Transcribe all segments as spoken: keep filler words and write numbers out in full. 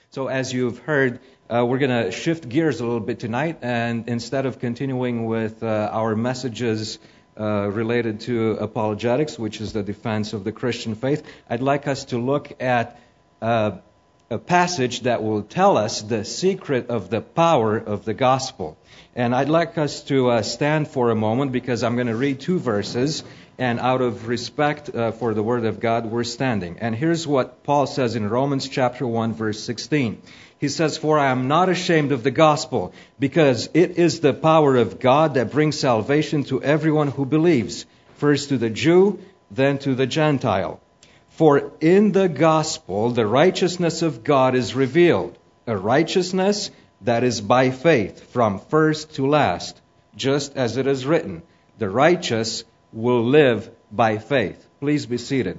So as you've heard, uh, we're going to shift gears a little bit tonight, and instead of continuing with uh, our messages uh, related to apologetics, which is the defense of the Christian faith, I'd like us to look at uh, a passage that will tell us the secret of the power of the gospel. And I'd like us to uh, stand for a moment, because I'm going to read two verses, and out of respect uh, for the Word of God, we're standing. And here's what Paul says in Romans chapter one, verse sixteen. He says, "For I am not ashamed of the gospel, because it is the power of God that brings salvation to everyone who believes, first to the Jew, then to the Gentile. For in the gospel the righteousness of God is revealed, a righteousness that is by faith, from first to last, just as it is written, the righteous will live by faith." Please be seated.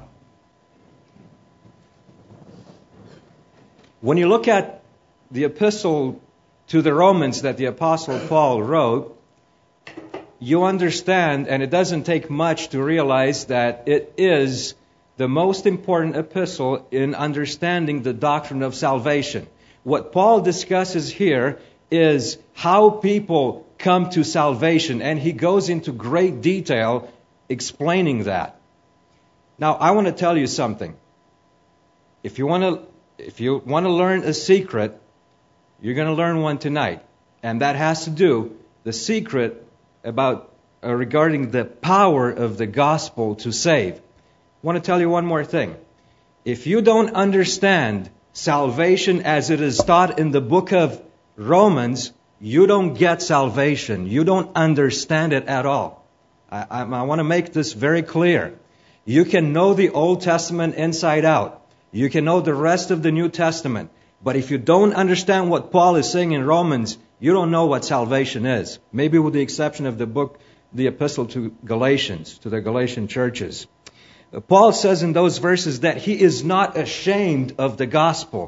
When you look at the epistle to the Romans that the Apostle Paul wrote, you understand, and it doesn't take much to realize that it is the most important epistle in understanding the doctrine of salvation. What Paul discusses here is how people come to salvation, and he goes into great detail explaining that. Now, I want to tell you something. If you want to if you want to learn a secret, you're going to learn one tonight, and that has to do the secret about uh, regarding the power of the gospel to save. I want to tell you one more thing. If you don't understand salvation as it is taught in the book of Romans, you don't get salvation. You don't understand it at all. I, I, I want to make this very clear. You can know the Old Testament inside out. You can know the rest of the New Testament. But if you don't understand what Paul is saying in Romans, you don't know what salvation is. Maybe with the exception of the book, the epistle to Galatians, to the Galatian churches. Paul says in those verses that he is not ashamed of the gospel.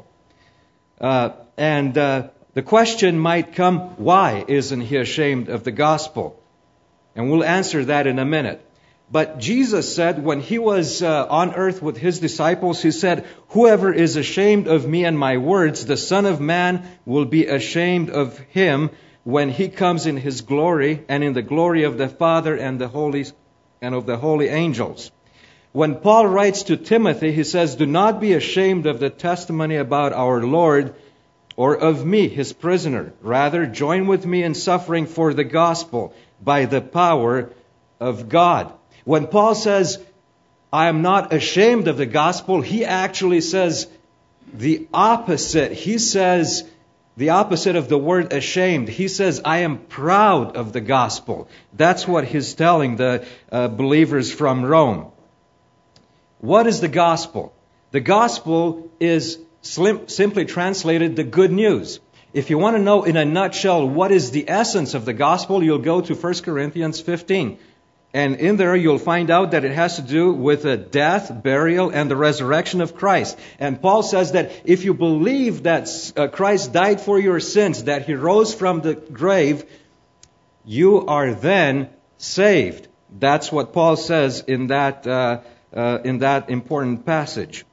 Uh, and uh, the question might come, why isn't he ashamed of the gospel? And we'll answer that in a minute. But Jesus said when he was uh, on earth with his disciples, he said, "Whoever is ashamed of me and my words, the Son of Man will be ashamed of him when he comes in his glory and in the glory of the Father and the holy and of the holy angels." When Paul writes to Timothy, he says, "Do not be ashamed of the testimony about our Lord or of me, his prisoner. Rather, join with me in suffering for the gospel by the power of God." When Paul says, "I am not ashamed of the gospel," he actually says the opposite. He says the opposite of the word ashamed. He says, "I am proud of the gospel." That's what he's telling the uh, believers from Rome. What is the gospel? The gospel is slim, simply translated the good news. If you want to know in a nutshell what is the essence of the gospel, you'll go to First Corinthians fifteen. And in there you'll find out that it has to do with the death, burial, and the resurrection of Christ. And Paul says that if you believe that uh, Christ died for your sins, that He rose from the grave, you are then saved. That's what Paul says in that uh, uh, in that important passage.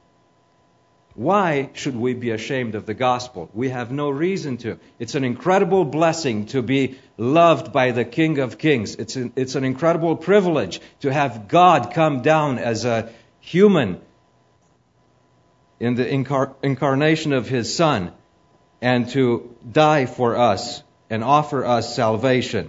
Why should we be ashamed of the gospel? We have no reason to. It's an incredible blessing to be loved by the King of Kings. It's an, it's an incredible privilege to have God come down as a human in the incar- incarnation of His Son and to die for us and offer us salvation.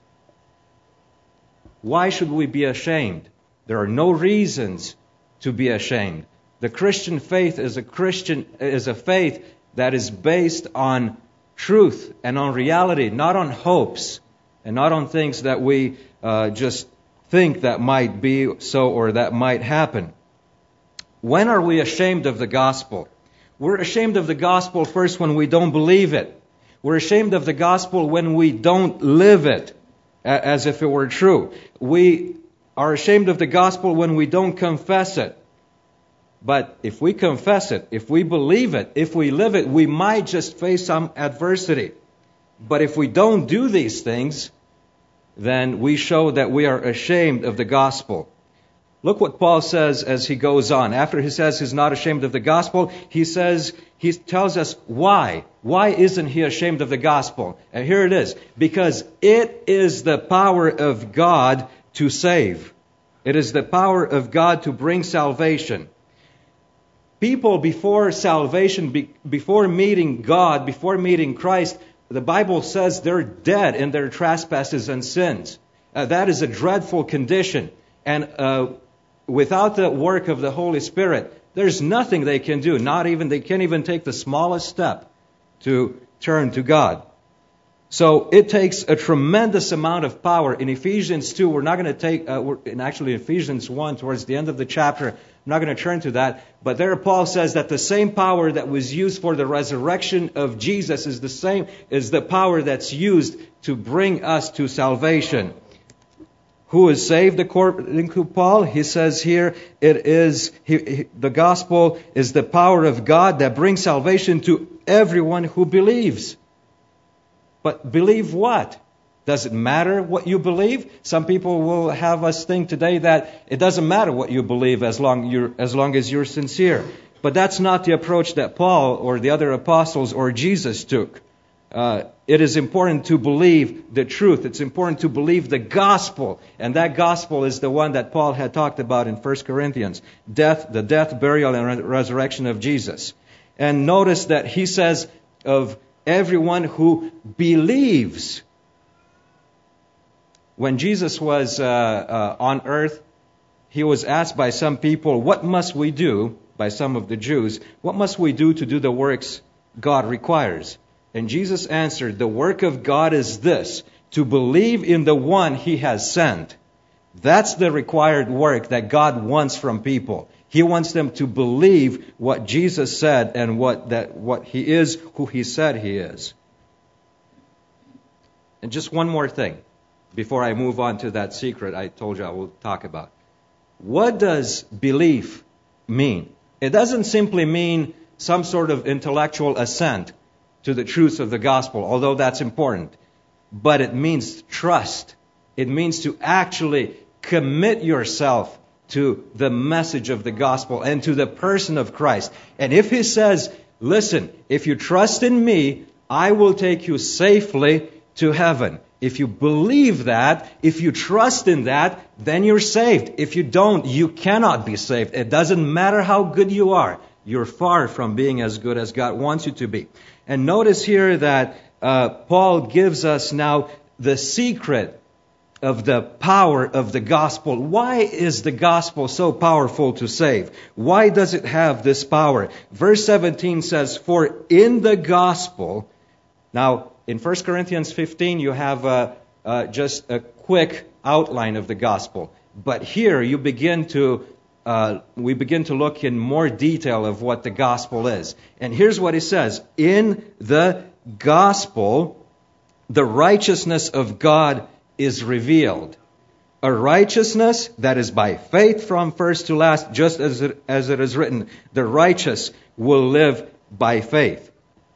Why should we be ashamed? There are no reasons to be ashamed. The Christian faith is a Christian is a faith that is based on truth and on reality, not on hopes and not on things that we uh, just think that might be so or that might happen. When are we ashamed of the gospel? We're ashamed of the gospel first when we don't believe it. We're ashamed of the gospel when we don't live it as if it were true. We are ashamed of the gospel when we don't confess it. But if we confess it, if we believe it, if we live it, we might just face some adversity. But if we don't do these things, then we show that we are ashamed of the gospel. Look what Paul says as he goes on. After he says he's not ashamed of the gospel, he says, he tells us why. Why isn't he ashamed of the gospel? And here it is. Because it is the power of God to save. It is the power of God to bring salvation. People before salvation, be, before meeting God, before meeting Christ, the Bible says they're dead in their trespasses and sins. Uh, that is a dreadful condition. And uh, without the work of the Holy Spirit, there's nothing they can do. Not even, they can't even take the smallest step to turn to God. So it takes a tremendous amount of power. In Ephesians two, we're not going to take, uh, we're, in actually Ephesians one, towards the end of the chapter, I'm not going to turn to that. But there Paul says that the same power that was used for the resurrection of Jesus is the same, is the power that's used to bring us to salvation. Who is saved according to Paul? He says here, it is he, he, the gospel is the power of God that brings salvation to everyone who believes. But believe what? Does it matter what you believe? Some people will have us think today that it doesn't matter what you believe as long you're, as long as you're sincere. But that's not the approach that Paul or the other apostles or Jesus took. Uh, it is important to believe the truth. It's important to believe the gospel. And that gospel is the one that Paul had talked about in First Corinthians. Death, the death, burial, and re- resurrection of Jesus. And notice that he says of everyone who believes. When Jesus was uh, uh, on earth, he was asked by some people, what must we do, by some of the Jews, what must we do to do the works God requires? And Jesus answered, the work of God is this, to believe in the one He has sent. That's the required work that God wants from people. He wants them to believe what Jesus said and what that what He is, who He said He is. And just one more thing, before I move on to that secret I told you I will talk about. What does belief mean? It doesn't simply mean some sort of intellectual assent to the truths of the gospel, although that's important. But it means trust. It means to actually commit yourself to the message of the gospel and to the person of Christ. And if He says, listen, if you trust in me, I will take you safely to heaven. If you believe that, if you trust in that, then you're saved. If you don't, you cannot be saved. It doesn't matter how good you are. You're far from being as good as God wants you to be. And notice here that uh, Paul gives us now the secret of the power of the gospel. Why is the gospel so powerful to save? Why does it have this power? Verse seventeen says, for in the gospel, now in First Corinthians fifteen you have uh, uh, just a quick outline of the gospel. But here you begin to Uh, we begin to look in more detail of what the gospel is. And here's what he says. In the gospel, the righteousness of God is revealed. A righteousness that is by faith from first to last, just as it, as it is written, the righteous will live by faith.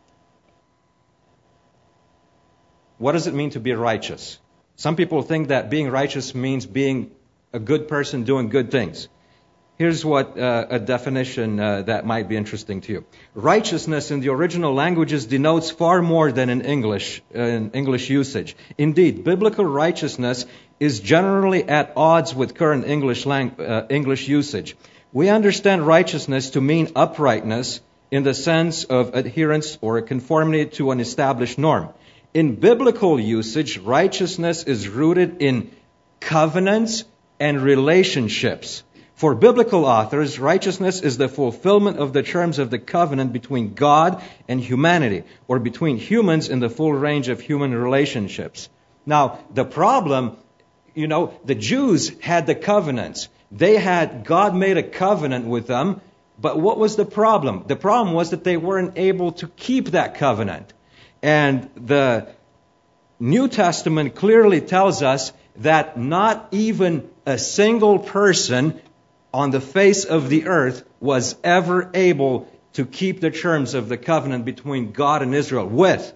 What does it mean to be righteous? Some people think that being righteous means being a good person doing good things. Here's what uh, a definition uh, that might be interesting to you. Righteousness in the original languages denotes far more than in English, uh, in English usage. Indeed, biblical righteousness is generally at odds with current English lang- uh, English usage. We understand righteousness to mean uprightness in the sense of adherence or conformity to an established norm. In biblical usage, righteousness is rooted in covenants and relationships. For biblical authors, righteousness is the fulfillment of the terms of the covenant between God and humanity, or between humans in the full range of human relationships. Now, the problem, you know, the Jews had the covenants. They had, God made a covenant with them, but what was the problem? The problem was that they weren't able to keep that covenant. And the New Testament clearly tells us that not even a single person on the face of the earth was ever able to keep the terms of the covenant between God and Israel with,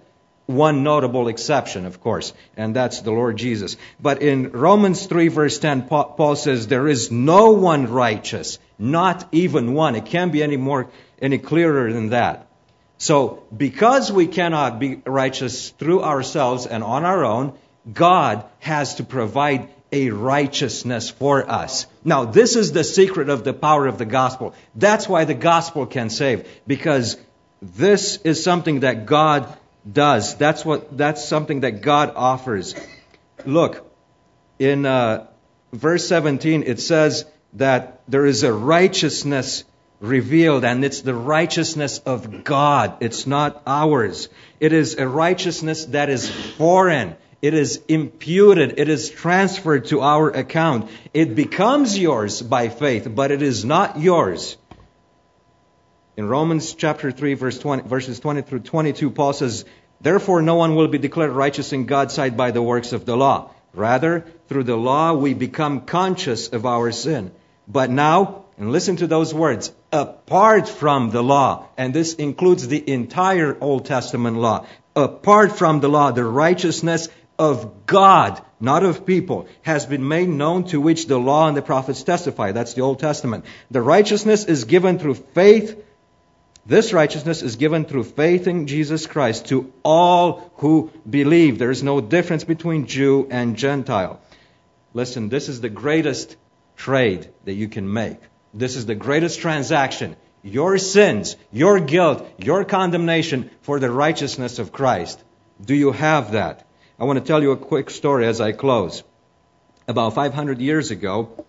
one notable exception, of course, and that's the Lord Jesus. But in Romans three, verse ten, Paul says, there is no one righteous, not even one. It can't be any more, any clearer than that. So, because we cannot be righteous through ourselves and on our own, God has to provide a righteousness for us. Now, this is the secret of the power of the gospel. That's why the gospel can save, because this is something that God does. That's what. That's something that God offers. Look, in uh, verse seventeen, it says that there is a righteousness revealed, and it's the righteousness of God. It's not ours. It is a righteousness that is foreign. It is imputed. It is transferred to our account. It becomes yours by faith, but it is not yours. In Romans chapter three, verse twenty, verses twenty through twenty-two, Paul says, therefore no one will be declared righteous in God's sight by the works of the law. Rather, through the law we become conscious of our sin. But now, and listen to those words, apart from the law, and this includes the entire Old Testament law, apart from the law, the righteousness of God, not of people, has been made known, to which the law and the prophets testify. That's the Old Testament. The righteousness is given through faith. This righteousness is given through faith in Jesus Christ to all who believe. There is no difference between Jew and Gentile. Listen, this is the greatest trade that you can make. This is the greatest transaction. Your sins, your guilt, your condemnation for the righteousness of Christ. Do you have that? I want to tell you a quick story as I close. About five hundred years ago,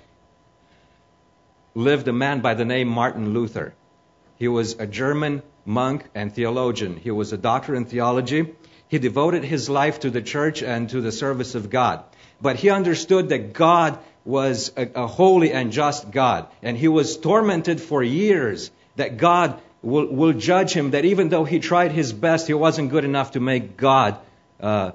lived a man by the name Martin Luther. He was a German monk and theologian. He was a doctor in theology. He devoted his life to the church and to the service of God. But he understood that God was a, a holy and just God. And he was tormented for years that God will, will judge him, that even though he tried his best, he wasn't good enough to make God uh,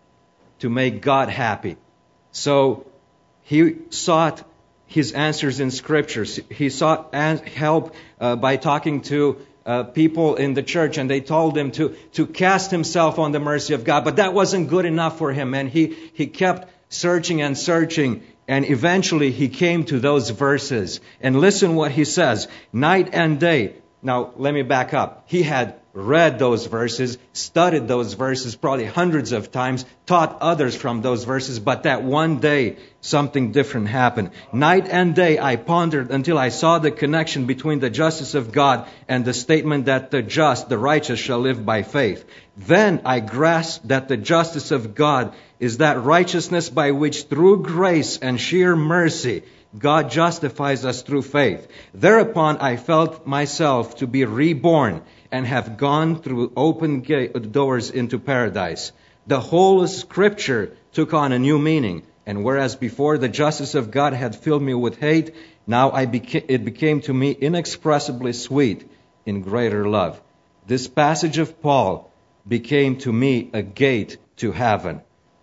to make God happy. So he sought his answers in scriptures. He sought help uh, by talking to uh, people in the church, and they told him to, to cast himself on the mercy of God. But that wasn't good enough for him, and he, he kept searching and searching, and eventually he came to those verses. And listen what he says, night and day. Now, let me back up. He had read those verses, studied those verses probably hundreds of times, taught others from those verses, but that one day something different happened. Night and day I pondered until I saw the connection between the justice of God and the statement that the just, the righteous, shall live by faith. Then I grasped that the justice of God is that righteousness by which through grace and sheer mercy God justifies us through faith. Thereupon I felt myself to be reborn and have gone through open gate, doors into paradise. The whole Scripture took on a new meaning, and whereas before the justice of God had filled me with hate, now I beca- it became to me inexpressibly sweet in greater love. This passage of Paul became to me a gate to heaven.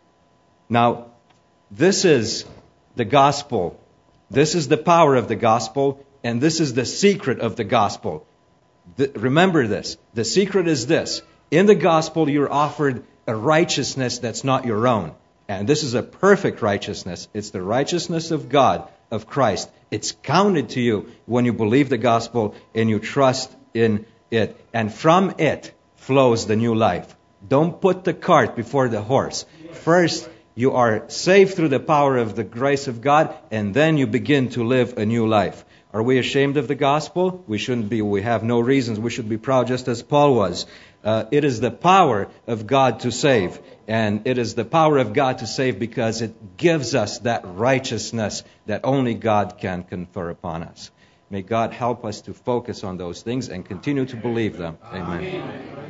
Now, this is the gospel. This is the power of the gospel, and this is the secret of the gospel. The, remember this. The secret is this. In the gospel, you're offered a righteousness that's not your own. And this is a perfect righteousness. It's the righteousness of God, of Christ. It's counted to you when you believe the gospel and you trust in it. And from it flows the new life. Don't put the cart before the horse. First, you are saved through the power of the grace of God, and then you begin to live a new life. Are we ashamed of the gospel? We shouldn't be. We have no reasons. We should be proud just as Paul was. Uh, it is the power of God to save. And it is the power of God to save because it gives us that righteousness that only God can confer upon us. May God help us to focus on those things and continue to believe them. Amen. Amen.